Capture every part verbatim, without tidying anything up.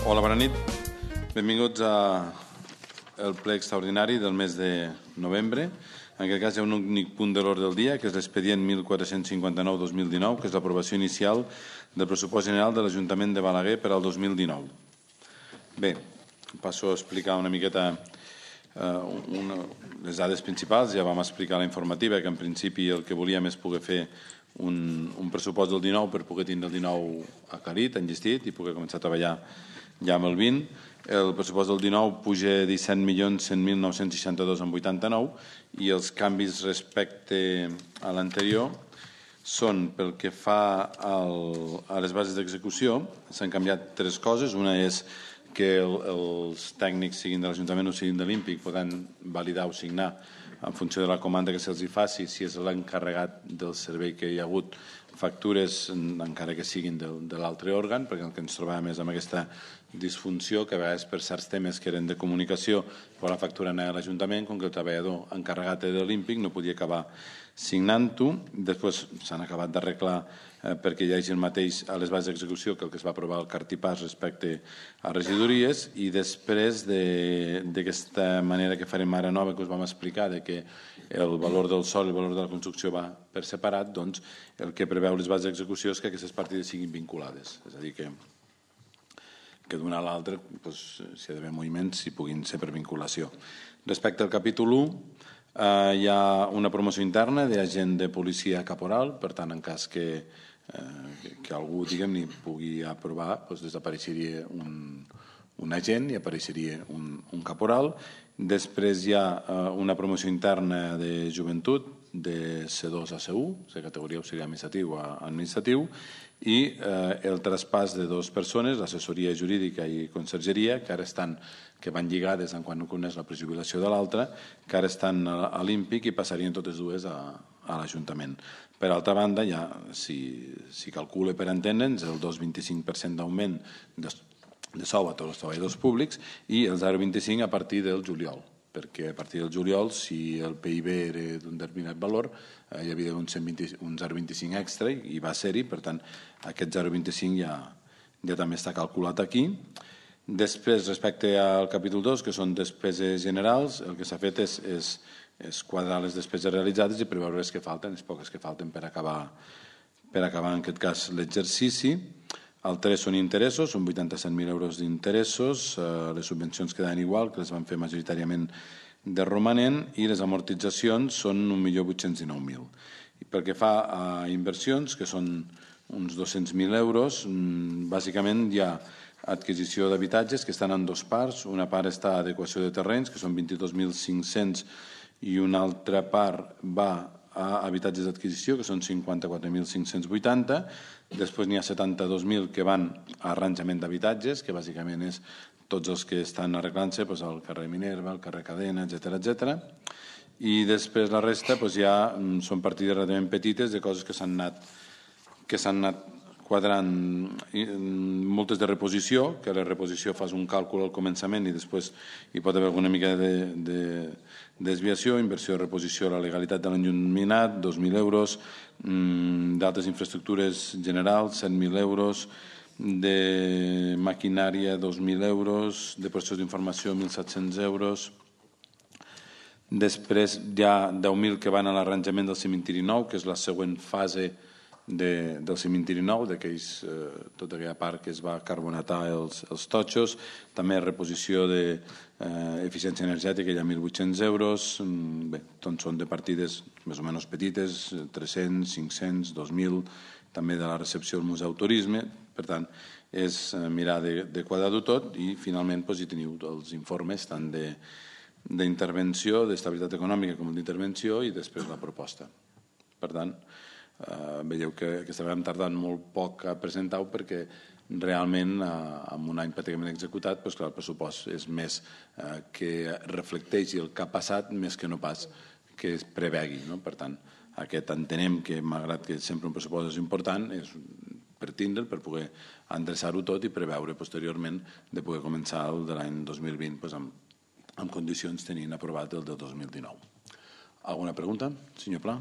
Hola, bona nit. Benvinguts al ple extraordinari del mes de novembre. En aquest cas hi ha un únic punt de l'ordre del dia, que és l'expedient mil quatre-cents cinquanta-nou dos mil dinou, que és l'aprovació inicial del pressupost general de l'Ajuntament de Balaguer per al dos mil dinou. Bé, passo a explicar una miqueta eh, una, les dades principals. Ja vam explicar la informativa, que en principi el que volíem és poder fer un, un pressupost del dinou per poder tindre el dinou aclarit, enllestit, i poder començar a treballar ja amb el vint. El pressupost del dinou puja disset milions cent mil nou-cents seixanta-dos coma vuitanta-nou i els canvis respecte a l'anterior són, pel que fa al, a les bases d'execució, s'han canviat tres coses. Una és que el, els tècnics, siguin de l'Ajuntament o siguin de l'Ímpic, poden validar o signar en funció de la comanda que se'ls faci, si és l'encarregat del servei que hi ha hagut, factures, encara que siguin de, de l'altre òrgan, perquè el que ens trobàvem és amb aquesta disfunció, que a vegades per certs temes que eren de comunicació, però la factura anava a l'Ajuntament, com que el treballador encarregat de l'Ímpic no podia acabar signant-ho. Després s'han acabat d'arreglar eh, perquè hi hagi el mateix a les bases d'execució que el que es va aprovar al Cartipàs respecte a regidories, i després d'aquesta manera que farem ara nova, que us vam explicar, de que el valor del sòl i el valor de la construcció va per separat, doncs el que preveu les bases d'execució és que aquestes partides siguin vinculades. És a dir, que, que d'una a l'altra, doncs, si hi ha d'haver moviments, si puguin ser per vinculació. Respecte al capítol u, eh, hi ha una promoció interna d'agent de policia caporal, per tant, en cas que, eh, que algú, diguem, ni pugui aprovar, doncs desapareixeria un, un agent i apareixeria un, un caporal. Després hi ha eh, una promoció interna de joventut, de C dos a C u, de categoria auxiliar administratiu a administratiu, i eh, el traspàs de dues persones, l'assessoria jurídica i consergeria, que ara estan, que van lligades en quan no coneix la prejubilació de l'altra, que ara estan a, a l'Ímpic i passarien totes dues a, a l'Ajuntament. Per altra banda, ja, si, si calcula per entendre'ns, el dos coma vint-i-cinc per cent d'augment de, de sou a tots els treballadors públics i el zero coma vint-i-cinc a partir del juliol, perquè a partir del juliol, si el P I B era d'un determinat valor, eh, hi havia un, un zero coma vint-i-cinc extra i va ser-hi, per tant, aquest zero coma vint-i-cinc ja, ja també està calculat aquí. Després, respecte al capítol dos, que són despeses generals, el que s'ha fet és, és, és quadrar les despeses realitzades i preveure les que falten, les poques que falten per acabar, per acabar en aquest cas, l'exercici. El tres són interessos, són vuitanta-set mil euros d'interessos, eh, les subvencions quedaven igual, que les van fer majoritàriament de romanent, i les amortitzacions són un milió vuit-cents dinou mil. I pel que fa a inversions, que són uns dos-cents mil euros, bàsicament hi ha adquisició d'habitatges que estan en dos parts. Una part està a adequació de terrenys, que són vint-i-dos mil cinc-cents, i una altra part va a habitatges d'adquisició, que són cinquanta-quatre mil cinc-cents vuitanta. Després n'hi ha setanta-dos mil que van a arranjament d'habitatges, que bàsicament és tots els que estan arreglant-se, doncs al carrer Minerva, al carrer Cadena, etcètera, etcètera. I després la resta doncs ja són partides relativament petites de coses que s'han anat, que s'han anat quadrant, moltes de reposició, que la reposició fas un càlcul al començament i després hi pot haver alguna mica de, de desviació. Inversió de reposició a la legalitat de l'enlluminat, dos mil euros, d'altres infraestructures generals, set mil euros, de maquinària, dos mil euros, de processos d'informació, mil set-cents euros. Després hi ha deu mil que van a l'arranjament del cementiri nou, que és la següent fase de, del cementiri nou, d'aquells, eh, tota aquella part que es va carbonatar els, els totxos. També reposició d'eficiència eh, energètica, hi ha mil vuit-cents euros. Bé, doncs són de partides més o menys petites, tres-cents, cinc-cents, dos mil, també de la recepció del Museu Turisme. Per tant, és mirar de, de quadrar-ho tot i finalment doncs, hi teniu els informes tant de d'intervenció, d'estabilitat econòmica com d'intervenció, i després la proposta. Per tant, eh, veieu que aquesta vegada hem tardat molt poc a presentar-ho perquè realment eh, en un any pràcticament executat, doncs, clar, el pressupost és més eh, que reflecteixi el que ha passat més que no pas que es prevegui. No? Per tant, aquest entenem que, malgrat que sempre un pressupost és important, és per tindre'l, per poder endreçar-ho tot i preveure posteriorment de poder començar el de l'any dos mil vint doncs, amb en condicions tenint aprovat el del dos mil dinou. Alguna pregunta, senyor Pla?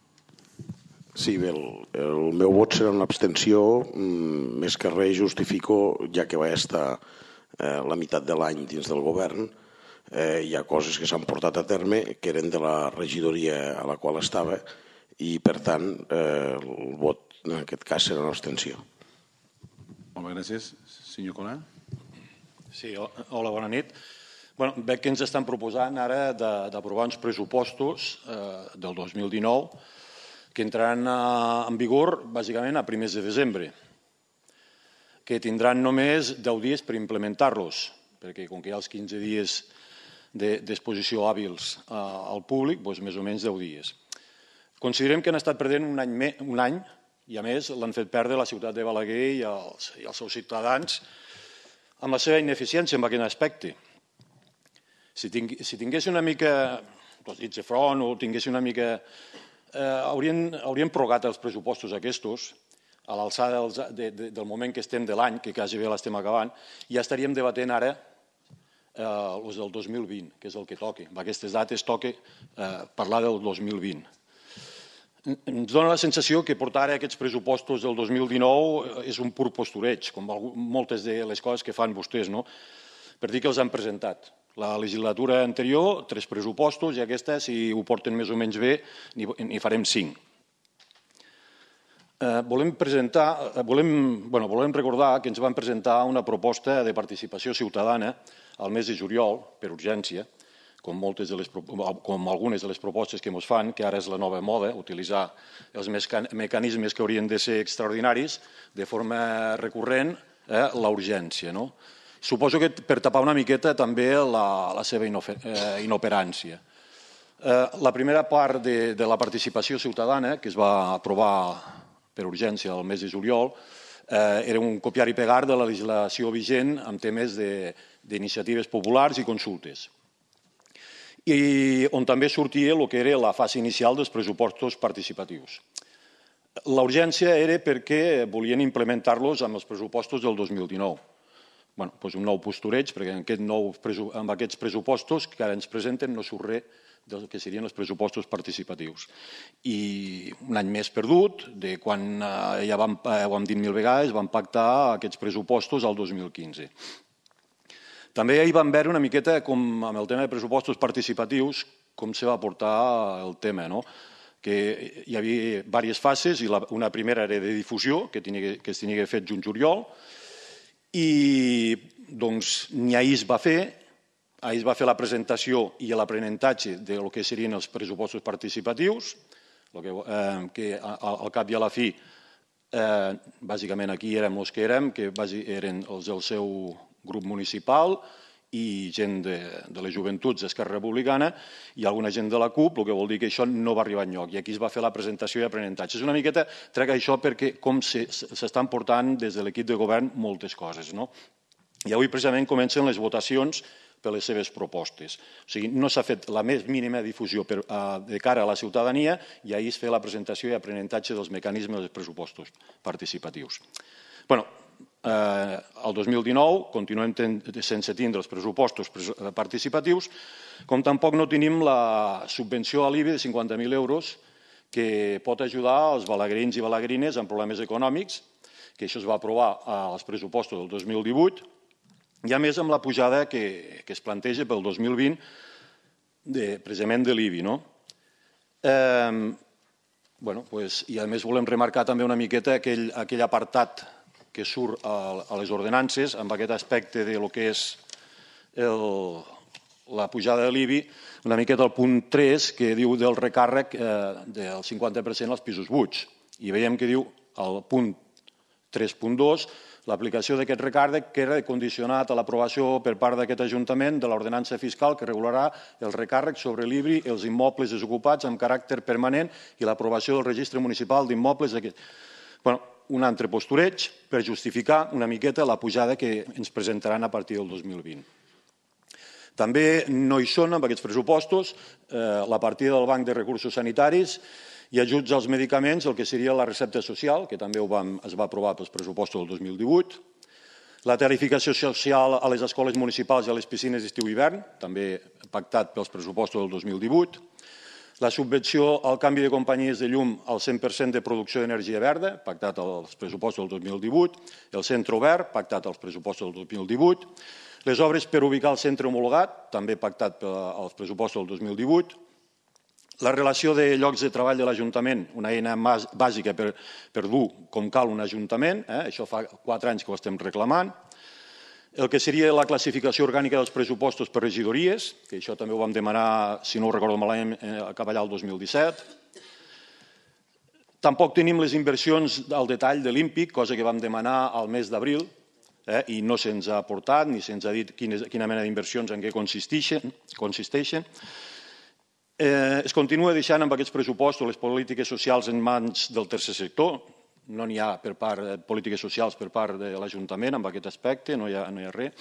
Sí, bé, el, el meu vot serà una abstenció, més que res justifico, ja que va estar la meitat de l'any dins del govern. Hi ha coses que s'han portat a terme que eren de la regidoria a la qual estava i, per tant, el vot en aquest cas serà una abstenció. Molt bé, gràcies. Senyor Colà. Sí, hola, bona nit. Veig que ens estan proposant ara d'aprovar uns pressupostos del dos mil dinou que entraran en vigor bàsicament a primers de desembre, que tindran només deu dies per implementar-los, perquè com que hi ha els quinze dies d'exposició hàbils al públic, doncs més o menys deu dies. Considerem que han estat perdent un any i, a més, l'han fet perdre la ciutat de Balaguer i els seus ciutadans amb la seva ineficiència en aquest aspecte. Si tingués una mica els dits de front o tingués una mica... Haurien prorrogat els pressupostos aquests a l'alçada del moment que estem de l'any, que quasi bé l'estem acabant, i ja estaríem debatent ara els del dos mil vint, que és el que toca. Amb aquestes dates toca parlar del dos mil vint. Ens dona la sensació que portar ara aquests pressupostos del dos mil dinou és un pur postureig, com moltes de les coses que fan vostès, per dir que els han presentat. La legislatura anterior, tres pressupostos, i aquesta, si ho porten més o menys bé, n'hi farem cinc. Volem presentar, volem recordar que ens van presentar una proposta de participació ciutadana al mes de juliol, per urgència, com algunes de les propostes que ens fan, que ara és la nova moda, utilitzar els mecanismes que haurien de ser extraordinaris de forma recurrent, la urgència. Suposo que per tapar una miqueta també la seva inoperància. La primera part de la participació ciutadana, que es va aprovar per urgència el mes de juliol, era un copiar i pegar de la legislació vigent en temes d'iniciatives populars i consultes, i on també sortia el que era la fase inicial dels pressupostos participatius. La urgència era perquè volien implementar-los amb els pressupostos del dos mil dinou. Bé, doncs un nou postureig, perquè amb aquests pressupostos que ara ens presenten no surt res del que serien els pressupostos participatius. I un any més perdut, de quan, ja ho hem dit mil vegades, vam pactar aquests pressupostos al dos mil quinze. També hi vam veure una miqueta, com amb el tema de pressupostos participatius, com se va portar el tema, que hi havia diverses fases, i una primera era de difusió, que es tenia fet juny juliol, i ni ahir es va fer, ahir es va fer la presentació i l'aprenentatge del que serien els pressupostos participatius, que al cap i a la fi, bàsicament aquí érem els que érem, que eren els del seu grup municipal i gent de les joventuts d'Esquerra Republicana i alguna gent de la CUP, el que vol dir que això no va arribar enlloc. I aquí es va fer la presentació i aprenentatge. És una miqueta, trec això perquè com s'estan portant des de l'equip de govern moltes coses. I avui precisament comencen les votacions per les seves propostes. O sigui, no s'ha fet la més mínima difusió de cara a la ciutadania i ahir es fa la presentació i aprenentatge dels mecanismes dels pressupostos participatius. Bé, el dos mil dinou continuem sense tindre els pressupostos participatius, com tampoc no tenim la subvenció a l'I B I de cinquanta mil euros que pot ajudar els balaguerins i balaguerines amb problemes econòmics, que això es va aprovar als pressupostos del dos mil divuit, i a més amb la pujada que es planteja pel dos mil vint precisament de l'I B I. I a més volem remarcar també una miqueta aquell apartat que surt a les ordenances amb aquest aspecte del que és la pujada de l'I B I, una miqueta al punt tres, que diu del recàrrec del cinquanta per cent als pisos buits. I veiem que diu al punt tres punt dos l'aplicació d'aquest recàrrec queda condicionat a l'aprovació per part d'aquest Ajuntament de l'ordenança fiscal que regularà el recàrrec sobre l'I B I, els immobles desocupats amb caràcter permanent i l'aprovació del registre municipal d'immobles. Bé, un altre postureig per justificar una miqueta la pujada que ens presentaran a partir del dos mil vint. També no hi són, amb aquests pressupostos, la partida del Banc de Recursos Sanitaris i ajuts als medicaments, el que seria la recepta social, que també es va aprovar pels pressupostos del dos mil divuit, la tarificació social a les escoles municipals i a les piscines d'estiu i hivern, també pactat pels pressupostos del dos mil divuit, La subvenció al canvi de companyies de llum al cent per cent de producció d'energia verda, pactat als pressupostos del dos mil divuit, el centre obert, pactat als pressupostos del dos mil divuit, les obres per ubicar el centre homologat, també pactat als pressupostos del dos mil divuit, la relació de llocs de treball de l'Ajuntament, una eina bàsica per, per dur com cal un Ajuntament, eh? Això fa quatre anys que ho estem reclamant, el que seria la classificació orgànica dels pressupostos per regidories, que això també ho vam demanar, si no ho recordo malament, cap allà el dos mil disset. Tampoc tenim les inversions al detall de l'Ímpic, cosa que vam demanar al mes d'abril, eh, i no se'ns ha aportat ni se'ns ha dit quines, quina mena d'inversions en què consisteixen. consisteixen. Eh, es continua deixant amb aquests pressupostos les polítiques socials en mans del tercer sector. No n'hi ha per part de polítiques socials per part de l'Ajuntament amb aquest aspecte, no hi ha, no hi ha res.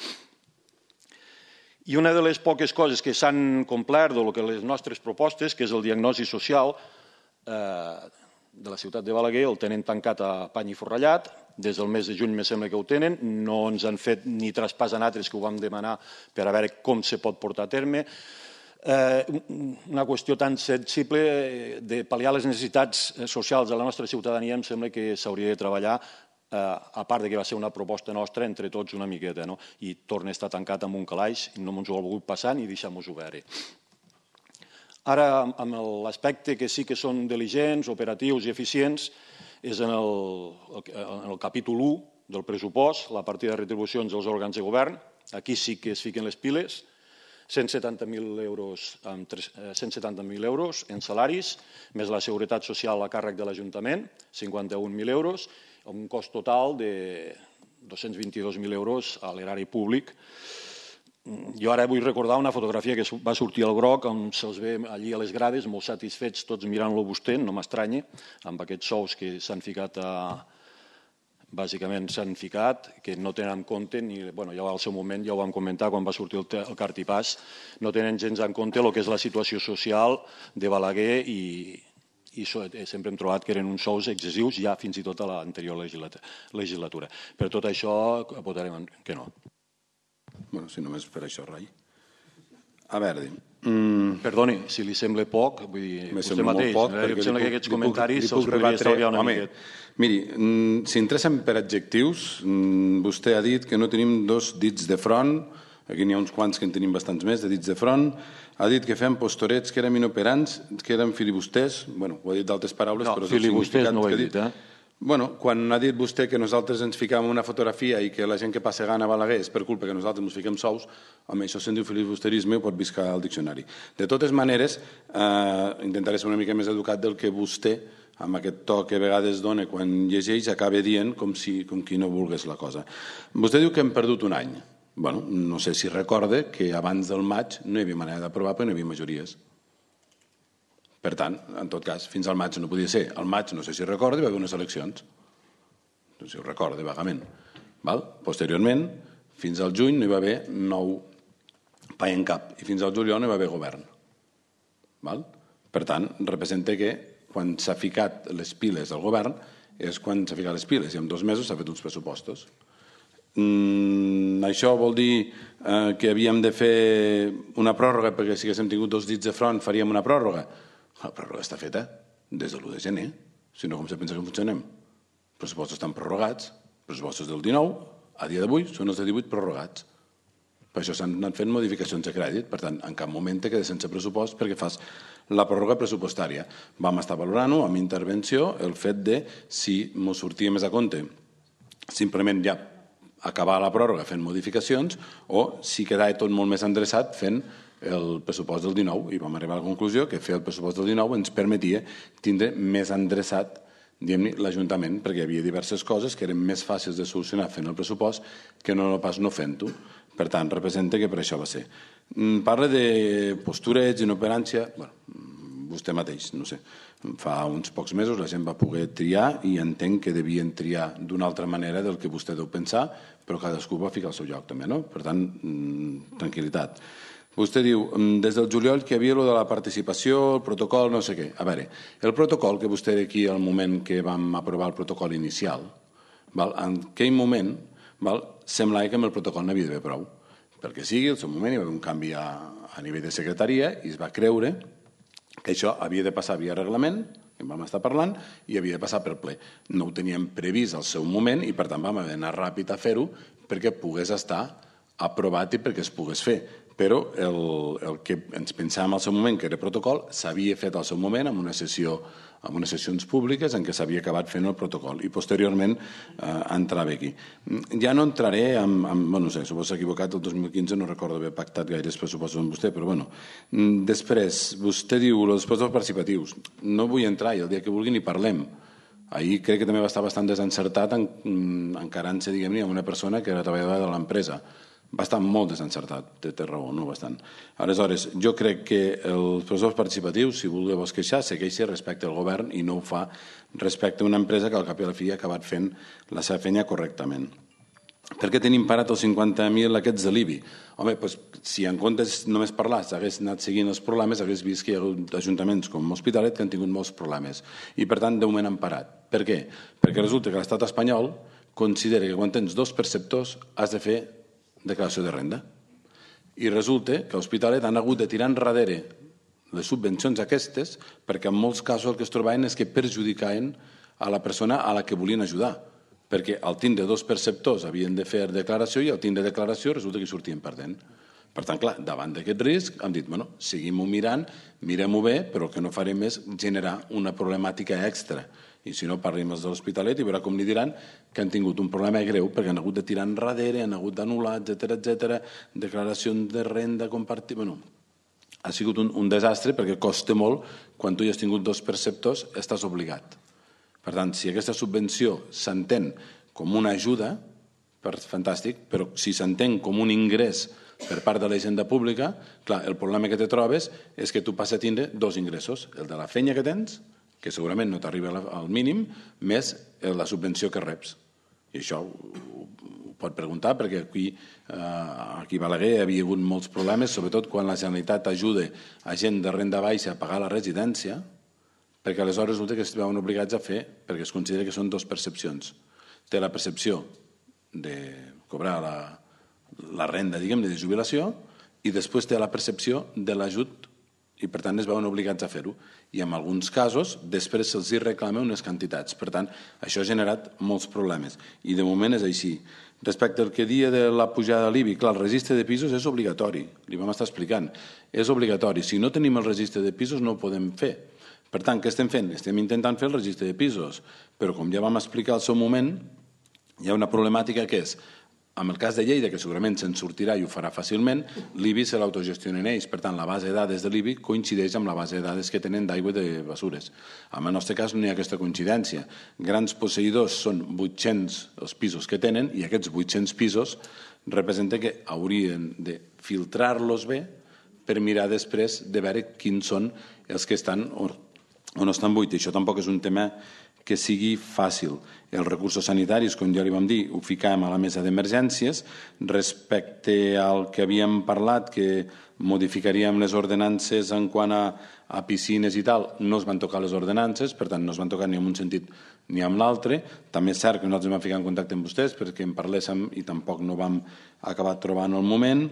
I una de les poques coses que s'han complert de les nostres propostes, que és el diagnosi social eh, de la ciutat de Balaguer, el tenen tancat a pany i forrellat, des del mes de juny me sembla que ho tenen, no ens han fet ni traspàs a nosaltres que ho vam demanar per a veure com se pot portar a terme. Eh, una qüestió tan sensible de pal·liar les necessitats socials de la nostra ciutadania em sembla que s'hauria de treballar, eh, a part de que va ser una proposta nostra, entre tots una miqueta, no? I torna a estar tancat amb un calaix, no ens ho ha volgut passar ni deixar-nos-ho veure. Ara, amb l'aspecte que sí que són diligents, operatius i eficients, és en el, en el capítol u del pressupost, la partida de retribucions dels òrgans de govern. Aquí sí que es fiquen les piles, cent setanta mil euros, cent setanta mil euros en salaris, més la seguretat social a càrrec de l'Ajuntament, cinquanta-un mil euros, un cost total de dos-cents vint-i-dos mil euros a l'erari públic. Jo ara vull recordar una fotografia que va sortir al Groc, on se'ls ve allí a les grades, molt satisfets, tots mirant-lo vostè, no m'estranya, amb aquests sous que s'han ficat a... bàsicament s'han ficat, que no tenen en compte, ni, bueno, ja al seu moment ja ho vam comentar quan va sortir el, el cartipàs, no tenen gens en compte el que és la situació social de Balaguer i, i sempre hem trobat que eren uns sous excessius ja fins i tot a l'anterior legislatura. Per tot això votarem que no. Bueno, si només per això, Rai. A veure... Mm. Perdoni, si li sembla poc, vull dir, vostè mateix, poc, em sembla que aquests comentaris se'ls podria podria estalviar una miqueta. Miri, si interessen per adjectius, vostè ha dit que no tenim dos dits de front, aquí n'hi ha uns quants que en tenim bastants més de dits de front, ha dit que fem postorets que érem inoperants, que érem filibusters, bueno, ho ha dit d'altres paraules, no, però és el filibusters significat no ho que he ha dit, eh? Bueno, quan ha dit vostè que nosaltres ens ficàvem una fotografia i que la gent que passa gana a Balaguer és per culpa que nosaltres ens fiquem sous, home, això se'n diu filibusterisme, ho pot viscar al diccionari. De totes maneres, eh, intentaré ser una mica més educat del que vostè, amb aquest to que a vegades dona quan llegeix, acaba dient com, si, com qui no volgués la cosa. Vostè diu que hem perdut un any. Bueno, no sé si recorde que abans del maig no hi havia manera d'aprovar perquè no hi havia majories. Per tant, en tot cas, fins al maig no podia ser. Al maig, no sé si recorda, hi va haver unes eleccions. No sé si ho recorda, vagament. Val? Posteriorment, fins al juny no hi va haver nou pa en cap. I fins al juliol no hi va haver govern. Val? Per tant, representa que quan s'ha ficat les piles al govern és quan s'ha ficat les piles. I en dos mesos s'ha fet uns pressupostos. Mm, això vol dir eh, que havíem de fer una pròrroga perquè si haguéssim tingut dos dits de front faríem una pròrroga. La pròrroga està feta des de l'u de gener, si no com se pensa que funcionem. Els pressupostos estan prorrogats, els pressupostos del dinou, a dia d'avui, són els de divuit prorrogats. Per això s'han anat fent modificacions de crèdit, per tant, en cap moment te queda sense pressupost perquè fas la pròrroga pressupostària. Vam estar valorant-ho amb intervenció el fet de si m'ho sortia més a compte, simplement ja acabar la pròrroga fent modificacions o si quedava tot molt més endreçat fent el pressupost del dinou i vam arribar a la conclusió que fer el pressupost del dinou ens permetia tindre més endreçat l'Ajuntament perquè hi havia diverses coses que eren més fàcils de solucionar fent el pressupost que no pas no fent-ho. Per tant, representa que per això va ser. Parla de posturets, inoperància... Bueno, vostè mateix, no sé. Fa uns pocs mesos la gent va poder triar i entenc que devien triar d'una altra manera del que vostè deu pensar, però cadascú va ficar al seu lloc també, no? Per tant, tranquil·litat. Vostè diu, des del juliol que hi havia lo de la participació, el protocol, no sé què. A veure, el protocol que vostè era aquí al moment que vam aprovar el protocol inicial, val? En aquell moment val? Semblava que amb el protocol n'havia d'haver prou. Perquè sigui, al seu moment hi va haver un canvi a, a nivell de secretaria i es va creure que això havia de passar via reglament, que en vam estar parlant, i havia de passar per ple. No ho teníem previst al seu moment i, per tant, vam haver d'anar ràpid a fer-ho perquè pogués estar aprovat i perquè es pogués fer. Però el, el que ens pensàvem al seu moment, que era protocol, s'havia fet al seu moment en una sessió amb unes sessions públiques en què s'havia acabat fent el protocol i posteriorment eh, entrava aquí. Ja no entraré en... en bueno, no sé, suposo s'ha equivocat, el dos mil quinze no recordo haver pactat gaires pressupostos amb vostè, però bueno. Després, vostè diu els pressupostos participatius. No vull entrar i el dia que vulgui ni parlem. Ahir crec que també va estar bastant desencertat en, encarant-se, diguem-ne, amb una persona que era treballadora de l'empresa. Va estar molt desencertat, té, té raó, no bastant. Aleshores, jo crec que els pressupostos participatius, si voleu queixar, segueixi respecte al govern i no ho fa respecte a una empresa que al cap i a la fi ha acabat fent la seva feina correctament. Per què tenim parat els cinquanta mil aquests de l'I B I? Home, doncs, si en comptes només parlar s'hagués anat seguint els problemes, hagués vist que hi ha hagut ajuntaments com Hospitalet que han tingut molts problemes i, per tant, de moment han parat. Per què? Perquè resulta que l'estat espanyol considera que quan tens dos perceptors has de fer declaració de renda. I resulta que a l'Hospitalet han hagut de tirar enrere les subvencions aquestes perquè en molts casos el que es trobaven és que perjudicaven a la persona a la que volien ajudar. Perquè al tindre dos perceptors havien de fer declaració i al tindre declaració resulta que sortien perdent. Per tant, clar, davant d'aquest risc hem dit, bueno, seguim-ho mirant, mirem-ho bé, però el que no farem és generar una problemàtica extra. I si no, parlim els de l'Hospitalet i veurà com li diran que han tingut un problema greu perquè han hagut de tirar enrere, han hagut d'anul·lar, etcètera, etcètera, declaracions de renda compartida... Bueno, ha sigut un, un desastre perquè costa molt, quan tu ja has tingut dos perceptors, estàs obligat. Per tant, si aquesta subvenció s'entén com una ajuda, fantàstic, però si s'entén com un ingrés per part de la hisenda pública, clar, el problema que te trobes és que tu passes a tindre dos ingressos, el de la feina que tens, que segurament no t'arriba al mínim, més la subvenció que reps. I això ho pot preguntar, perquè aquí, aquí a Balaguer hi havia hagut molts problemes, sobretot quan la Generalitat ajuda a gent de renda baixa a pagar la residència, perquè aleshores resulta que es veuen obligats a fer, perquè es considera que són dues percepcions. Té la percepció de cobrar la, la renda, diguem-ne, de jubilació, i després té la percepció de l'ajut i, per tant, es veuen obligats a fer-ho. I, en alguns casos, després se'ls reclama unes quantitats. Per tant, això ha generat molts problemes. I, de moment, és així. Respecte al que dia de la pujada de l'I B I, clar, el registre de pisos és obligatori. Li vam estar explicant. És obligatori. Si no tenim el registre de pisos, no ho podem fer. Per tant, què estem fent? Estem intentant fer el registre de pisos. Però, com ja vam explicar al seu moment, hi ha una problemàtica que és, en el cas de Lleida, que segurament se'n sortirà i ho farà fàcilment, l'I B I se l'autogestionen ells. Per tant, la base de dades de l'I B I coincideix amb la base de dades que tenen d'aigua i de basures. En el nostre cas no hi ha aquesta coincidència. Grans posseïdors són vuit-cents els pisos que tenen i aquests vuit-cents pisos representa que haurien de filtrar-los bé per mirar després de veure quins són els que estan o no estan buits. Això tampoc és un tema que sigui fàcil. Els recursos sanitaris, com ja li vam dir, ho ficàvem a la mesa d'emergències. Respecte al que havíem parlat, que modificaríem les ordenances en quant a, a piscines i tal, no es van tocar les ordenances, per tant no es van tocar ni en un sentit ni en l'altre. També és cert que nosaltres vam ficar en contacte amb vostès perquè en parléssim i tampoc no vam acabar trobant el moment.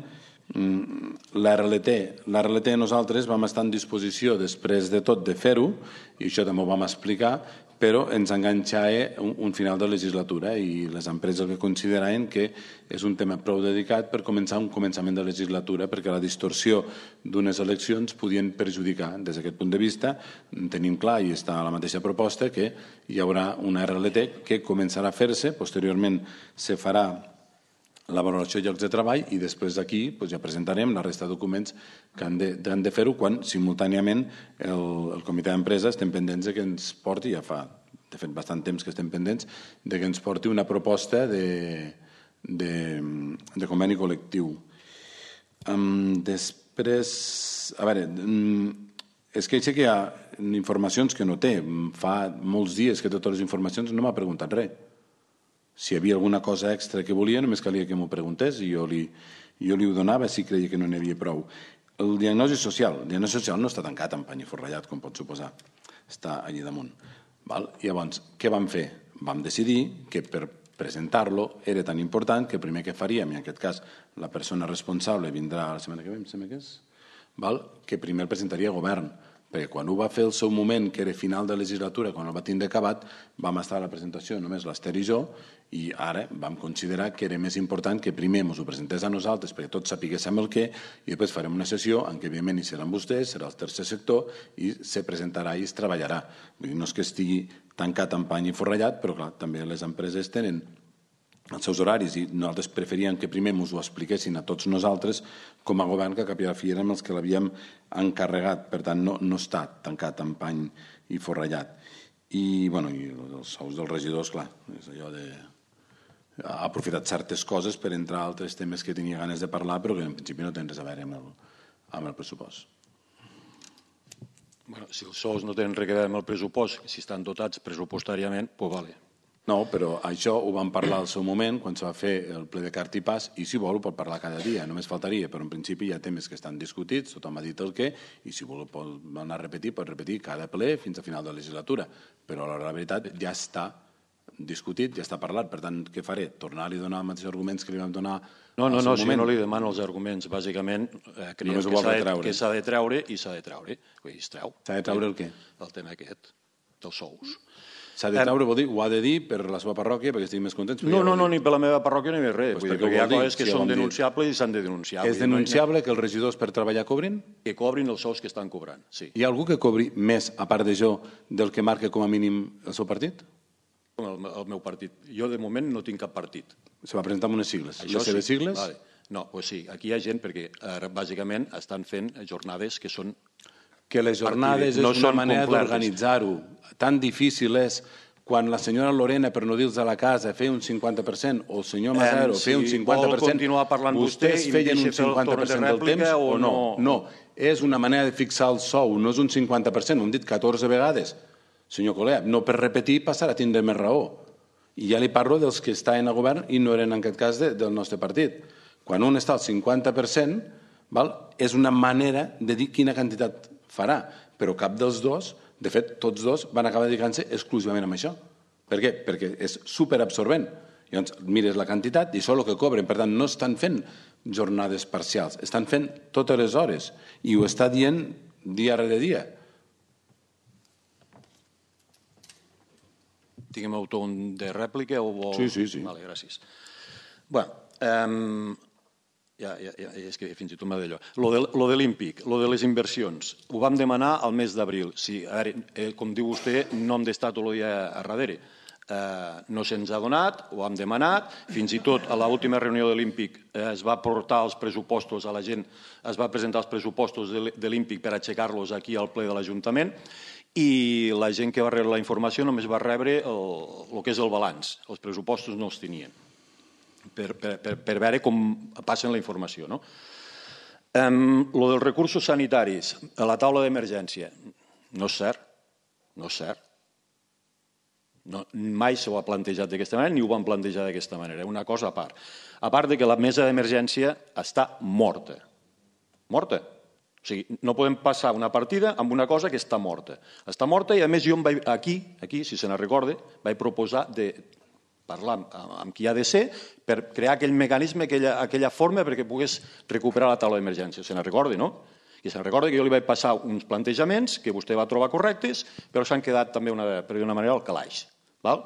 L'R L T, l'R L T nosaltres vam estar en disposició després de tot de fer-ho, i això també ho vam explicar, però ens enganxava un, un final de legislatura i les empreses que consideraven que és un tema prou dedicat per començar un començament de legislatura, perquè la distorsió d'unes eleccions podien perjudicar. Des d'aquest punt de vista, tenim clar, i està a la mateixa proposta, que hi haurà una R L T que començarà a fer-se, posteriorment se farà la valoració de llocs de treball i després d'aquí doncs, ja presentarem la resta de documents que han de, han de fer-ho quan simultàniament el, el comitè d'empresa estem pendents de que ens porti, ja fa de fet bastant temps que estem pendents, de que ens porti una proposta de, de, de conveni col·lectiu. Um, després, a veure, um, és que sé que hi ha informacions que no té. Fa molts dies que totes les informacions no m'ha preguntat res. Si hi havia alguna cosa extra que volia, només calia que m'ho preguntés i jo li, jo li ho donava si creia que no n'hi havia prou. El diagnòstic social. El diagnòstic social no està tancat en pany i forrellat, com pot suposar. Està allà damunt. Val? I llavors, què vam fer? Vam decidir que per presentar-lo era tan important que el primer que faríem, i en aquest cas la persona responsable vindrà la setmana que ve, em sembla que és, val? Que primer el presentaria al govern, perquè quan ho va fer el seu moment, que era final de legislatura, quan el va tindre acabat, vam estar a la presentació només l'Ester i jo, i ara vam considerar que era més important que primer ens ho presentés a nosaltres perquè tots sapiguéssim el què, i després farem una sessió en què evidentment hi seran vostès, serà el tercer sector, i se presentarà i es treballarà. No és que estigui tancat amb pany i forrellat, però clar, també les empreses tenen els seus horaris i nosaltres preferíem que primer ens ho expliquessin a tots nosaltres com a govern, que cap i a la fi érem els que l'havíem encarregat. Per tant, no, no està tancat amb pany i forrellat. I, bueno, i els sous dels regidors, clar, és allò de... ha aprofitat certes coses per entrar a altres temes que tenia ganes de parlar, però que en principi no tenen res a veure amb el, amb el pressupost. Bueno, si els sous no tenen res a veure amb el pressupost, si estan dotats pressupostàriament, doncs vale. No, però això ho vam parlar al seu moment, quan se va fer el ple de cart i pas, i si vol ho pot parlar cada dia, només faltaria, però en principi hi ha temes que estan discutits, tothom ha dit el què, i si vol pot anar a repetir, pot repetir cada ple fins a final de legislatura, però la veritat ja està discutit, ja està parlat, per tant, què faré? Tornar-li a donar els mateixos arguments que li vam donar al seu moment? No, no, no, si no li demano els arguments, bàsicament creiem que s'ha de treure i s'ha de treure, vull dir, es treu. S'ha de treure el què? El tema aquest, dels sous. S'ha de treure, vol dir, ho ha de dir per la seva parròquia perquè estigui més contents? No, no, no, ni per la meva parròquia ni per res, perquè hi ha coses que són denunciables i s'han de denunciar. És denunciable que els regidors per treballar cobrin? Que cobrin els sous que estan cobrant, sí. Hi ha algú que cobri més, a part de jo, del que marca com a mínim el seu partit? El, el meu partit. Jo, de moment, no tinc cap partit. Se va presentar amb unes sigles. Això les seves sí. sigles? Vale. No, doncs sí, aquí hi ha gent perquè, eh, bàsicament, estan fent jornades que són... Que les jornades no és una manera d'organitzar-ho. Tan difícil és quan la senyora Lorena, per no dir-los a la casa, feia un cinquanta per cent, o el senyor Masero feia un cinquanta per cent, si vol continuar parlant vostès feien un cinquanta per cent del temps o no? No, és una manera de fixar el sou, no és un cinquanta per cent, ho hem dit catorze vegades. Senyor Colea, no per repetir passarà a tindre més raó. I ja li parlo dels que estaven a govern i no eren en aquest cas del nostre partit. Quan un està al cinquanta per cent, és una manera de dir quina quantitat farà, però cap dels dos... De fet, tots dos van acabar dedicant-se exclusivament a això. Per què? Perquè és superabsorbent. Llavors, mires la quantitat i això és el que cobren. Per tant, no estan fent jornades parcials, estan fent totes les hores i ho està dient dia rere dia. Tinguem un torn de rèplica o vol... Sí, sí, sí. Vale, gràcies. Bé, eh... Ja, ja, ja, és que fins i tot m'ha d'allò. Lo de, lo de l'Ímpic, lo de les inversions, ho vam demanar al mes d'abril. Sí, a veure, eh, com diu vostè, no hem d'estar tot el dia a darrere. Eh, no se'ns ha donat, ho hem demanat, fins i tot a l'última reunió de l'Ímpic eh, es va portar els pressupostos a la gent, es va presentar els pressupostos de, de l'Ímpic per aixecar-los aquí al ple de l'Ajuntament i la gent que va rebre la informació només va rebre el, el que és el balanç. Els pressupostos no els tenien. Per, per, per veure com passen la informació. No? Um, lo dels recursos sanitaris, a la taula d'emergència, no és cert, no és cert. No, mai s'ho ha plantejat d'aquesta manera ni ho van plantejar d'aquesta manera, una cosa a part. A part de que la mesa d'emergència està morta. Morta. O sigui, no podem passar una partida amb una cosa que està morta. Està morta i a més jo em vaig, aquí, aquí si se n'ha recorde, vaig proposar de parlar amb, amb qui ha de ser per crear aquell mecanisme, aquella, aquella forma perquè pogués recuperar la taula d'emergència. Se n'ha recorda, no? I se n'ha recorda que jo li vaig passar uns plantejaments que vostè va trobar correctes, però s'han quedat també una, per d'una manera al calaix. Val?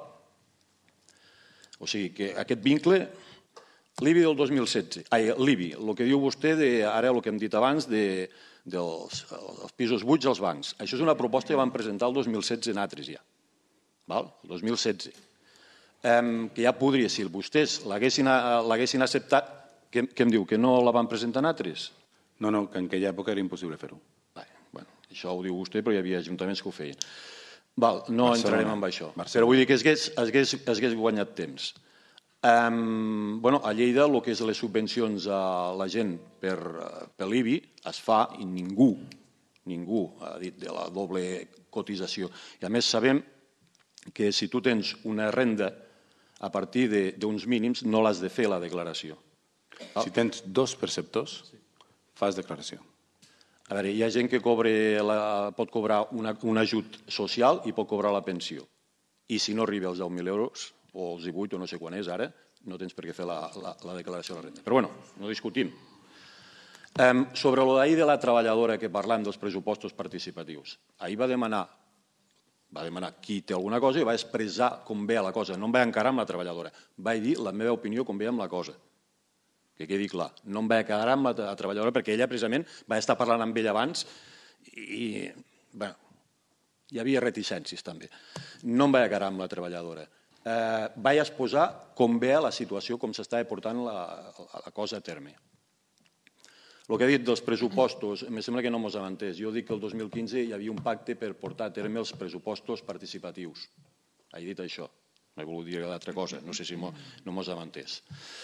O sigui que aquest vincle, l'I B I del dos mil setze, ai, l'I B I, el que diu vostè, de, ara el que hem dit abans, de, dels, dels pisos buits als bancs. Això és una proposta que van presentar el dos mil setze en altres ja. Val? El dos mil setze. Um, que ja podria, si vostès l'haguessin acceptat, què, què em diu, que no la van presentar en altres? No, no, que en aquella època era impossible fer-ho. Bueno, això ho diu vostè, però hi havia ajuntaments que ho feien. Val, no Barcelona, entrarem en això, Barcelona. Però vull dir que es hagués, es hagués, es hagués guanyat temps. Um, bueno, a Lleida, el que és les subvencions a la gent per, per l'I B I es fa i ningú, ningú ha dit de la doble cotització. I a més sabem que si tu tens una renda a partir d'uns mínims no l'has de fer la declaració. Si tens dos perceptors, fas declaració. A veure, hi ha gent que cobre la, pot cobrar una, un ajut social i pot cobrar la pensió. I si no arriba als deu mil euros, o als divuit o no sé quan és ara, no tens per què fer la, la, la declaració de la renda. Però bueno, no discutim. Sobre l'ahir de la treballadora que parlem dels pressupostos participatius, ahir va demanar va demanar qui té alguna cosa i va expressar com veia la cosa. No em vaig encarar amb la treballadora. Vaig dir la meva opinió com veia amb la cosa. Que quedi clar. No em vaig encarar amb la treballadora perquè ella precisament va estar parlant amb ella abans i bé, hi havia reticències també. No em vaig encarar amb la treballadora. Eh, vaig exposar com veia la situació, com s'estava portant la, la cosa a terme. El que he dit dels pressupostos, em sembla que no mos hem entès. Jo dic que el dos mil quinze hi havia un pacte per portar a terme els pressupostos participatius. He dit això. No he volgut dir l'altra cosa. No sé si no mos hem entès.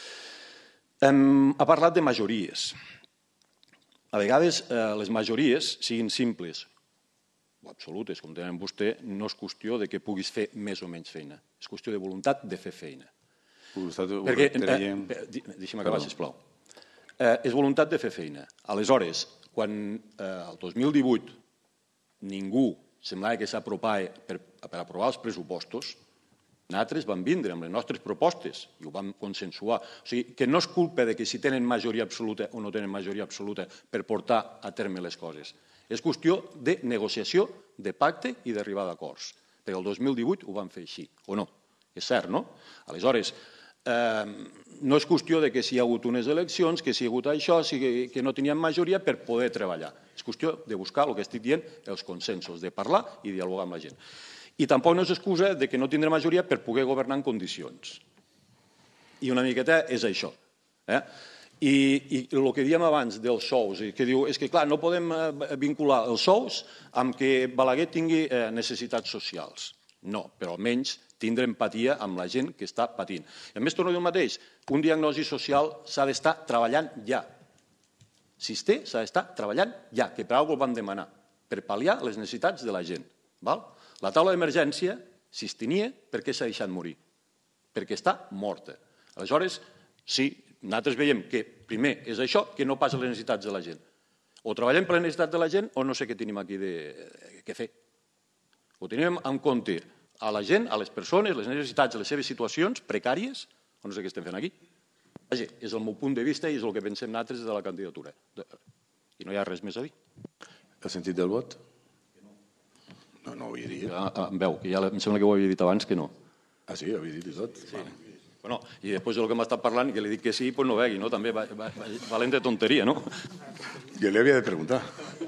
Ha parlat de majories. A vegades les majories, siguin simples o absolutes, com tenen vostè, no és qüestió de que puguis fer més o menys feina. És qüestió de voluntat de fer feina. Deixa'm acabar, sisplau. És voluntat de fer feina. Aleshores, quan el dos mil divuit ningú semblava que s'apropava per aprovar els pressupostos, nosaltres vam vindre amb les nostres propostes i ho vam consensuar. O sigui, que no és culpa de que si tenen majoria absoluta o no tenen majoria absoluta per portar a terme les coses. És qüestió de negociació, de pacte i d'arribar d'acords. Perquè el dos mil divuit ho vam fer així, o no? És cert, no? Aleshores, no és qüestió de que si hi ha hagut unes eleccions, que si hi ha hagut això, que no teníem majoria per poder treballar. És qüestió de buscar, el que estic dient, els consensos, de parlar i dialogar amb la gent. I tampoc no és excusa de que no tindrem majoria per poder governar en condicions. I una miqueta és això. I el que diem abans dels sous, que diu, és que clar, no podem vincular els sous amb que Balaguer tingui necessitats socials. No, però almenys tindre empatia amb la gent que està patint. I a més, torno a dir el mateix, un diagnòstic social s'ha d'estar treballant ja. Si es té, s'ha d'estar treballant ja, que per alguna cosa ho vam demanar, per pal·liar les necessitats de la gent. La taula d'emergència, si es tenia, per què s'ha deixat morir? Perquè està morta. Aleshores, sí, nosaltres veiem que primer és això, que no passa les necessitats de la gent. O treballem per les necessitats de la gent o no sé què tenim aquí de fer. O tenim en compte a la gent, a les persones, les necessitats, les seves situacions precàries, o no sé què estem fent aquí. Vaja, és el meu punt de vista i és el que pensem nosaltres de la candidatura. I no hi ha res més a dir. El sentit del vot? No, no ho havia dit. Em veu, que ja em sembla que ho havia dit abans que no. Ah, sí, ho havia dit i tot? Sí. Bueno, i després del que m'ha estat parlant, que li dic que sí, doncs no vegui, no? També valent de tonteria, no? Jo li havia de preguntar.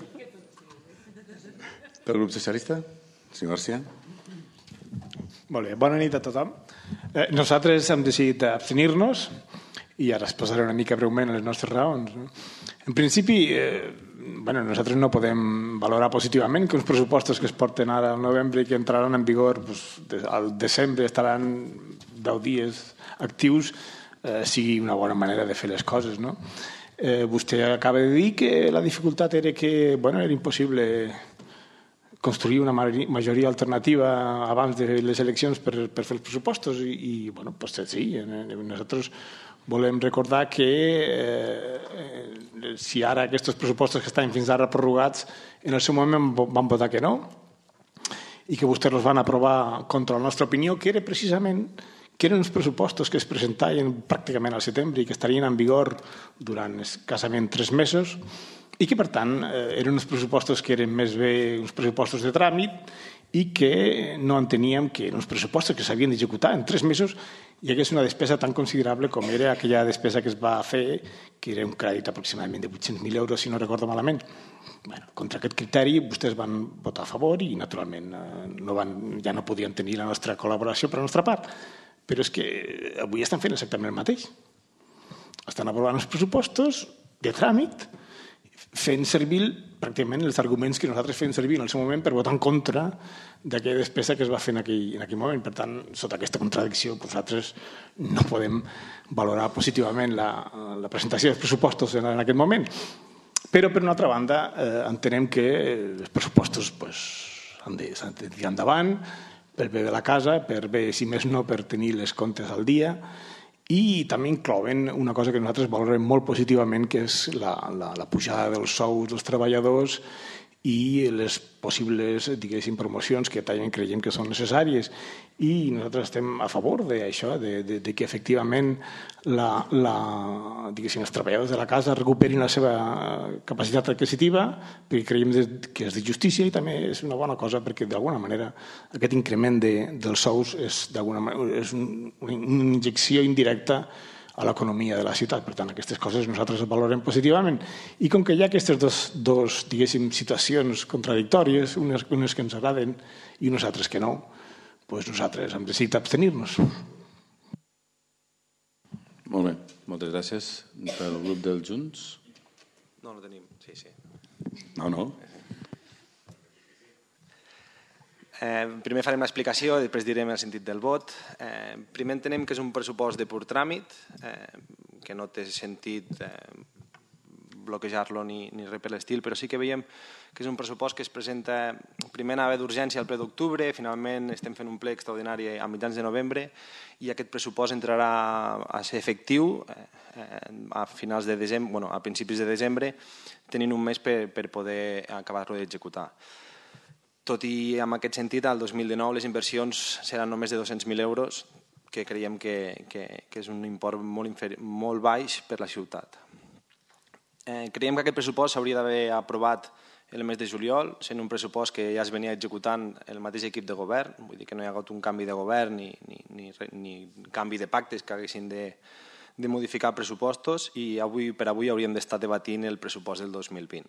Pel grup socialista? Senyor García? Molt bé, bona nit a tothom. Nosaltres hem decidit abstenir-nos i ara es posaré una mica breument les nostres raons. En principi, bueno, nosaltres no podem valorar positivament que uns pressupostos que es porten ara al novembre i que entraran en vigor al desembre, estaran deu dies actius, sigui una bona manera de fer les coses. Vostè acaba de dir que la dificultat era que era impossible construir una majoria alternativa abans de les eleccions per fer els pressupostos i, bueno, doncs sí, nosaltres volem recordar que si ara aquests pressupostos que estan fins ara prorrogats en el seu moment van votar que no i que vostès els van aprovar contra la nostra opinió, que era precisament que eren uns pressupostos que es presentarien pràcticament al setembre i que estarien en vigor durant escassament tres mesos i que, per tant, eren uns pressupostos que eren més bé uns pressupostos de tràmit i que no enteníem que eren uns pressupostos que s'havien d'executar en tres mesos i hi hagués una despesa tan considerable com era aquella despesa que es va fer, que era un crèdit aproximadament de vuit-cents mil euros, si no recordo malament. Contra aquest criteri vostès van votar a favor i, naturalment, ja no podien tenir la nostra col·laboració per la nostra part. Però és que avui estan fent exactament el mateix. Estan aprovant els pressupostos de tràmit fent servir pràcticament els arguments que nosaltres fem servir en el seu moment per votar en contra d'aquella despesa que es va fer en aquell moment. Per tant, sota aquesta contradicció, nosaltres no podem valorar positivament la presentació dels pressupostos en aquest moment. Però, per una altra banda, entenem que els pressupostos han de tirar endavant per bé de la casa, per bé, si més no, per tenir les comptes al dia, i també inclouen una cosa que nosaltres valorem molt positivament, que és la pujada dels sous dels treballadors i les possibles, diguéssim, promocions que també creiem que són necessàries. I nosaltres estem a favor d'això, de, de, de que efectivament la, la, diguéssim, els treballadors de la casa recuperin la seva capacitat adquisitiva, perquè creiem que és de justícia i també és una bona cosa perquè d'alguna manera aquest increment de, dels sous és, manera, és un, una injecció indirecta a l'economia de la ciutat. Per tant, aquestes coses nosaltres les valorem positivament. I com que hi ha aquestes dos, dos diguéssim, situacions contradictòries, unes, unes que ens agraden i unes altres que no, doncs nosaltres hem decidit abstenir-nos. Molt bé, moltes gràcies. Pel grup dels Junts? No, no tenim, sí, sí. No, no. Eh, primer farem l'explicació, després direm el sentit del vot. Eh, primer entenem que és un pressupost de pur tràmit, eh, que no té sentit eh, bloquejar-lo ni, ni res per l'estil, però sí que veiem que és un pressupost que es presenta, primer anava d'urgència al ple d'octubre, finalment estem fent un ple extraordinari a mitjans de novembre i aquest pressupost entrarà a ser efectiu eh, a finals de desembre, bueno, a principis de desembre, tenint un mes per, per poder acabar-lo d'executar. Tot i en aquest sentit, al dos mil dinou les inversions seran només de dos-cents mil euros, que creiem que, que, que és un import molt, inferi- molt baix per la ciutat. Eh, creiem que aquest pressupost s'hauria d'haver aprovat el mes de juliol, sent un pressupost que ja es venia executant el mateix equip de govern, vull dir que no hi ha hagut un canvi de govern ni, ni, ni, ni canvi de pactes que haguessin de, de modificar pressupostos i avui per avui hauríem d'estar debatint el pressupost del dos mil vint.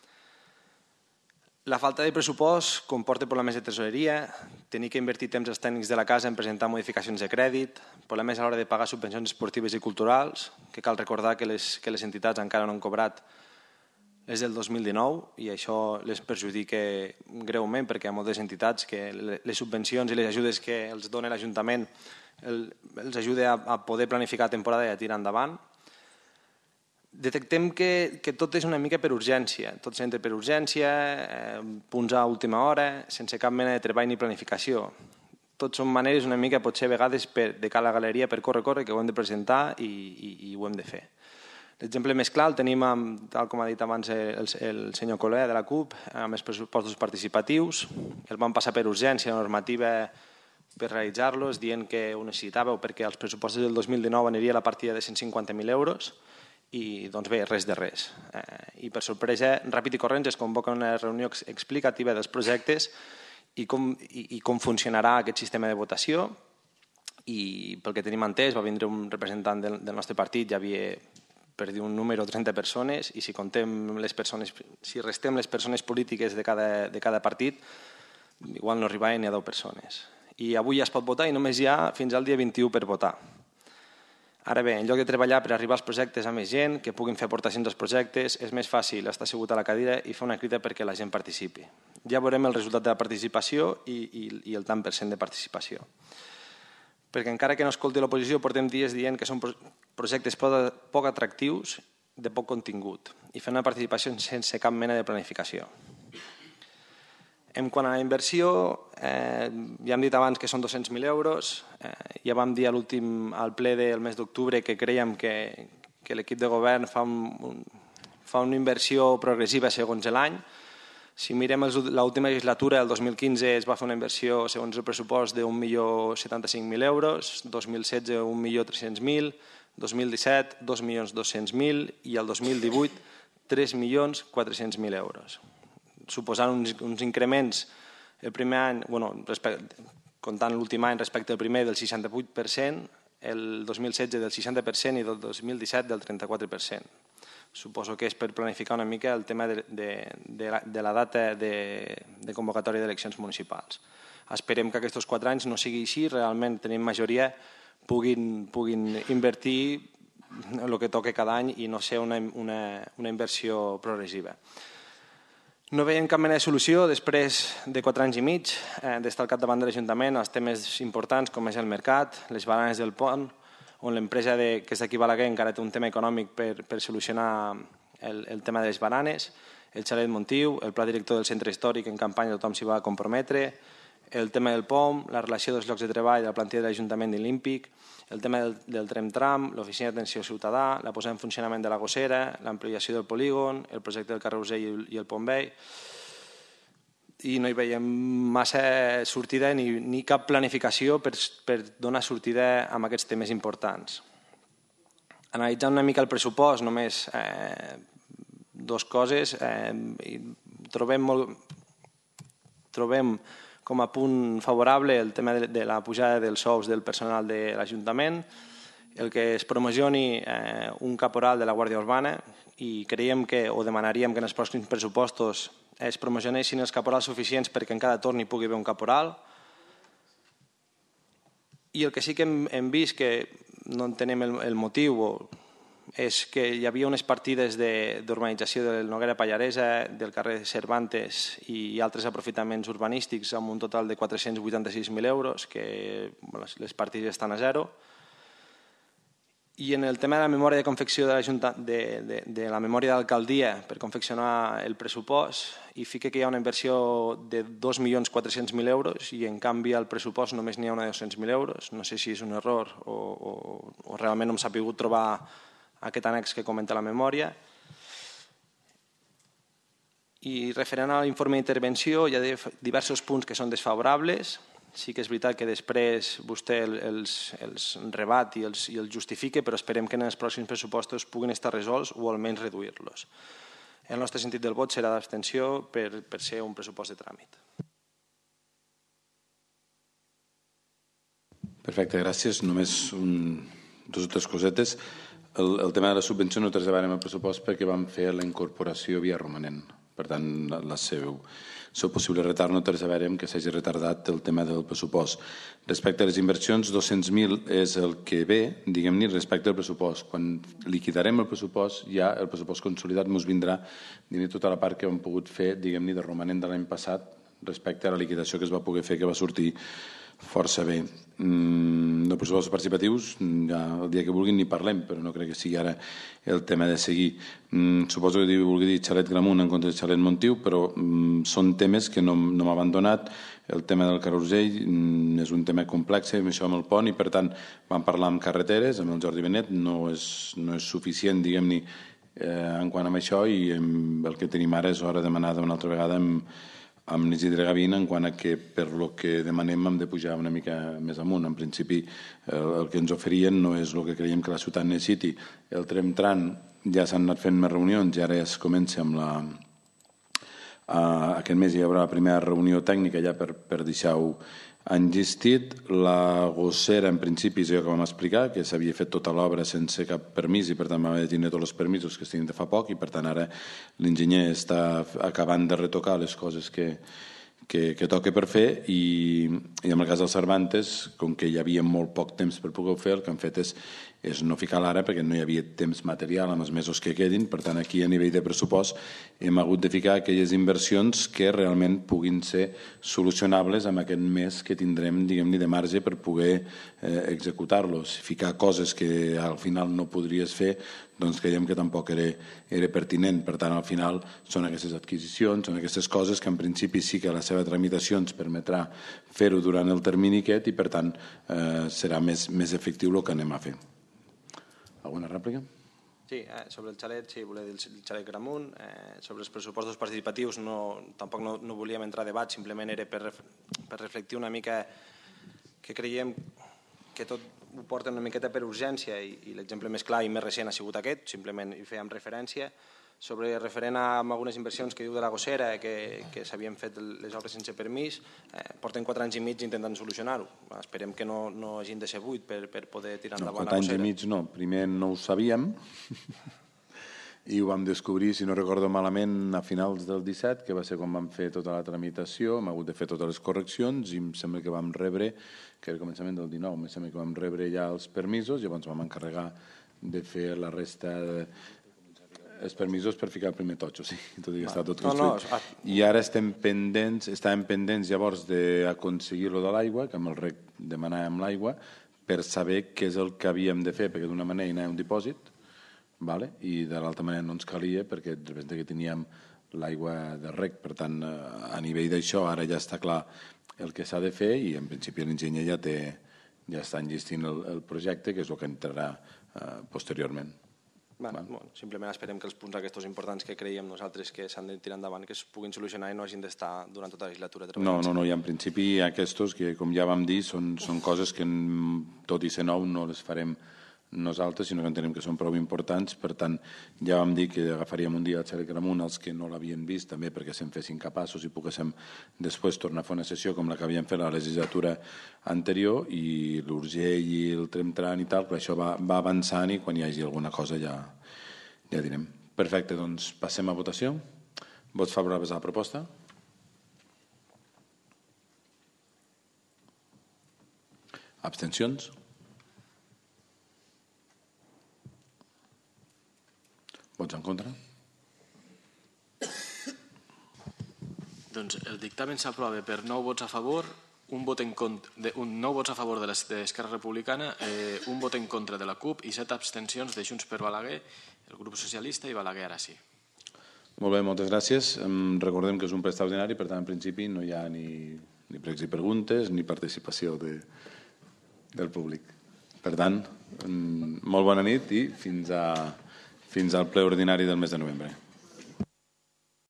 La falta de pressupost comporta problemes de tresoreria, tenir que invertir temps als tècnics de la casa en presentar modificacions de crèdit, problemes a l'hora de pagar subvencions esportives i culturals, que cal recordar que les, que les entitats encara no han cobrat és del dos mil dinou i això les perjudica greument perquè hi ha moltes entitats que les subvencions i les ajudes que els dona l'Ajuntament el, els ajuda a, a poder planificar temporada i a tirar endavant. Detectem que, que tot és una mica per urgència, tot s'entra per urgència, eh, punts a última hora, sense cap mena de treball ni planificació. Tot són maneres una mica, potser a vegades, per, de cara a la galeria per córrer, córrer, que ho hem de presentar i, i, i ho hem de fer. L'exemple més clar el tenim, amb, tal com ha dit abans el, el senyor Colea de la CUP, amb els pressupostos participatius. El van passar per urgència normativa per realitzar-los, dient que ho necessitàveu perquè els pressupostos del dos mil dinou aniria a la partida de cent cinquanta mil euros, i doncs bé, res de res. Eh, I per sorpresa, ràpid i corrents es convoca una reunió explicativa dels projectes i com, i, i com funcionarà aquest sistema de votació i pel que tenim entès va vindre un representant del, del nostre partit, ja havia per dir un número trenta persones i si contem les persones, si restem les persones polítiques de cada, de cada partit igual no arribaven ni a deu persones. I avui ja es pot votar i només hi ha fins al dia vint-i-u per votar. Ara bé, en lloc de treballar per arribar als projectes a més gent, que puguin fer aportacions als projectes, és més fàcil estar assegut a la cadira i fer una crida perquè la gent participi. Ja veurem el resultat de la participació i, i, i el tant per cent de participació. Perquè encara que no escolti l'oposició, portem dies dient que són projectes poc atractius, de poc contingut, i fer una participació sense cap mena de planificació. En quant a la inversió, eh, ja hem dit abans que són dos-cents mil euros. Eh, ja vam dir a l'últim al ple del mes d'octubre que creiem que, que l'equip de govern fa, un, fa una inversió progressiva segons l'any. Si mirem l'última legislatura, el dos mil quinze es va fer una inversió segons el pressupost d'un milió setanta-cinc mil euros, dos mil setze un milió tres-cents mil, dos mil disset dos milions dos-cents mil i el dos mil divuit tres milions quatre-cents mil euros. Suposant uns, uns increments el primer any, bueno, respecte, comptant l'últim any respecte al primer del seixanta-vuit per cent, el dos mil setze del seixanta per cent i del dos mil disset del trenta-quatre per cent. Suposo que és per planificar una mica el tema de, de, de, la, de la data de, de convocatòria d'eleccions municipals. Esperem que aquests quatre anys no sigui així, realment tenim majoria, puguin, puguin invertir el que toca cada any i no ser una, una, una inversió progressiva. No veiem cap mena de solució després de quatre anys i mig eh, d'estar al capdavant de l'Ajuntament als temes importants com és el mercat, les baranes del pont, on l'empresa de, que és d'aquí Balaguer encara té un tema econòmic per, per solucionar el, el tema de les baranes, el xalet Montiu, el pla director del centre històric en campanya tothom s'hi va comprometre, el tema del P O M, la relació dels llocs de treball, la plantilla de l'Ajuntament i l'Ímpic, el tema del, del tram-tram, l'oficina d'atenció ciutadà, la posada en funcionament de la gossera, l'ampliació del polígon, el projecte del carrer Usell i el Pont Vell. i no hi veiem massa sortida ni, ni cap planificació per, per donar sortida a aquests temes importants. Analitzant una mica el pressupost, només eh, dues coses. Eh, trobem, molt, trobem com a punt favorable el tema de, de la pujada dels sous del personal de l'Ajuntament, el que es promocioni eh, un caporal de la Guàrdia Urbana, i creiem que, o demanaríem que en els pròxims pressupostos es promocionessin els caporals suficients perquè en cada torn hi pugui haver un caporal. I el que sí que hem, hem vist, que no entenem el, el motiu, és que hi havia unes partides d'urbanització del Noguera Pallaresa, del carrer Cervantes i altres aprofitaments urbanístics amb un total de quatre-cents vuitanta-sis mil euros, que bueno, les partides estan a zero. I en el tema de la memòria de confecció de, la, de, de, de la memòria d'alcaldia per confeccionar el pressupost, i fica que hi ha una inversió de dos milions quatre-cents mil euros i en canvi al pressupost només n'hi ha una de dos-cents mil euros. No sé si és un error o, o, o realment no s'ha pogut trobar aquest annex que comenta la memòria. I referent a l'informe d'intervenció hi ha diversos punts que són desfavorables. Sí que és veritat que després vostè els, els rebat i els, i els justifica, però esperem que en els pròxims pressupostos puguin estar resolts o almenys reduir-los. El nostre sentit del vot serà d'abstenció per, per ser un pressupost de tràmit. Perfecte, gràcies. Només un, dos o tres cosetes. El, el tema de la subvenció no traslladàvem el pressupost perquè vam fer la incorporació via romanent. Per tant, la seu, seu possible retard no traslladàvem que s'hagi retardat el tema del pressupost. Respecte a les inversions, dos-cents mil és el que ve, diguem-ne, respecte al pressupost. Quan liquidarem el pressupost, ja el pressupost consolidat ens vindrà dins tota la part que hem pogut fer, diguem-ne, de romanent de l'any passat respecte a la liquidació que es va poder fer, que va sortir força bé. Mm, de pressupostos participatius, ja el dia que vulguin ni parlem, però no crec que sigui ara el tema de seguir. Mm, suposo que vulgui dir xalet Gramunt en contra de xalet Montiu, però mm, són temes que no, no m'ha abandonat. El tema del carrusell mm, és un tema complex, amb això amb el pont, i per tant vam parlar amb carreteres, amb el Jordi Benet, no és, no és suficient, diguem-ne, eh, en quant a això, i em, el que tenim ara és hora de demanar una altra vegada amb amb l'Isidre Gavín en quant a que per lo que demanem hem de pujar una mica més amunt. En principi el, el que ens oferien no és el que creiem que la ciutat necessiti. El tren tram ja s'han anat fent més reunions i ara ja es comença amb la... Uh, aquest mes hi haurà la primera reunió tècnica ja per, per deixar-ho enllestit. La gossera, en principi, és allò que vam explicar, que s'havia fet tota l'obra sense cap permís i per tant va haver de tenir tots els permisos que es tenien de fa poc i per tant ara l'enginyer està acabant de retocar les coses que, que, que toca per fer i, i en el cas del Cervantes, com que hi havia molt poc temps per poder fer, el que han fet és és no ficar l'ara perquè no hi havia temps material en els mesos que quedin. Per tant, aquí a nivell de pressupost hem hagut de ficar aquelles inversions que realment puguin ser solucionables amb aquest mes que tindrem, diguem-ne, de marge per poder eh, executar-los. Ficar coses que al final no podries fer, doncs creiem que tampoc era, era pertinent. Per tant, al final són aquestes adquisicions, són aquestes coses que en principi sí que la seva tramitació ens permetrà fer-ho durant el termini aquest i per tant eh, serà més, més efectiu el que anem a fer. Alguna rèplica? Sí, eh, sobre el xalet, sí, volia dir el xalet Gramunt. Eh, sobre els pressupostos participatius no, tampoc no, no volíem entrar a debat, simplement era per, per reflectir una mica que creiem que tot ho porten una miqueta per urgència i, i l'exemple més clar i més recent ha sigut aquest, simplement hi fèiem referència. Sobre referent a algunes inversions que diu de la gossera, que, que s'havien fet les obres sense permís, eh, porten quatre anys i mig intentant solucionar-ho. Esperem que no, no hagin de ser vuit per, per poder tirar endavant no, la gossera. Quatre anys i mig no, primer no ho sabíem i ho vam descobrir, si no recordo malament, a finals del disset, que va ser quan vam fer tota la tramitació, hem hagut de fer totes les correccions i em sembla que vam rebre, que era el començament del dinou, em sembla que vam rebre ja els permisos, llavors vam encarregar de fer la resta de els permisos per ficar el primer totxo, sí, tot i que està tot construït. No, no, I ara estem pendents, estàvem pendents llavors d'aconseguir-lo de l'aigua, que amb el rec demanàvem l'aigua, per saber què és el que havíem de fer, perquè d'una manera hi anava un dipòsit, vale? I de l'altra manera no ens calia, perquè de repente que teníem l'aigua de rec. Per tant, a nivell d'això, ara ja està clar el que s'ha de fer i en principi l'enginyer ja, té, ja està enllestint el, el projecte, que és el que entrarà eh, posteriorment. Bueno, bueno, simplement esperem que els punts aquests importants que creiem nosaltres que s'han de tirar endavant, que es puguin solucionar i no hagin d'estar durant tota la legislatura treballant. No, no, no, i en principi aquests, que com ja vam dir, són, són coses que tot i ser nou no les farem nosaltres, sinó que entenem que són prou importants. Per tant, ja vam dir que agafaríem un dia a xerec amunt els que no l'havien vist, també perquè se'n fessin capaços i poguéssim després tornar a fer una sessió com la que havíem fet la legislatura anterior, i l'Urgell i el Tremtran i tal, però això va, va avançant i quan hi hagi alguna cosa ja, ja direm. Perfecte, doncs passem a votació. Vots favorables a la proposta? Abstencions? Vots en contra? Doncs el dictamen s'aprova per nou vots a favor, un vot en contra, de, un, nou vots a favor de l'Esquerra Republicana, eh, un vot en contra de la CUP i set abstencions de Junts per Balaguer, el grup socialista i Balaguer ara sí. Molt bé, moltes gràcies. Recordem que és un ple extraordinari, per tant, en principi no hi ha ni, ni pregs i preguntes ni participació de, del públic. Per tant, molt bona nit i fins a... fins al ple ordinari del mes de novembre.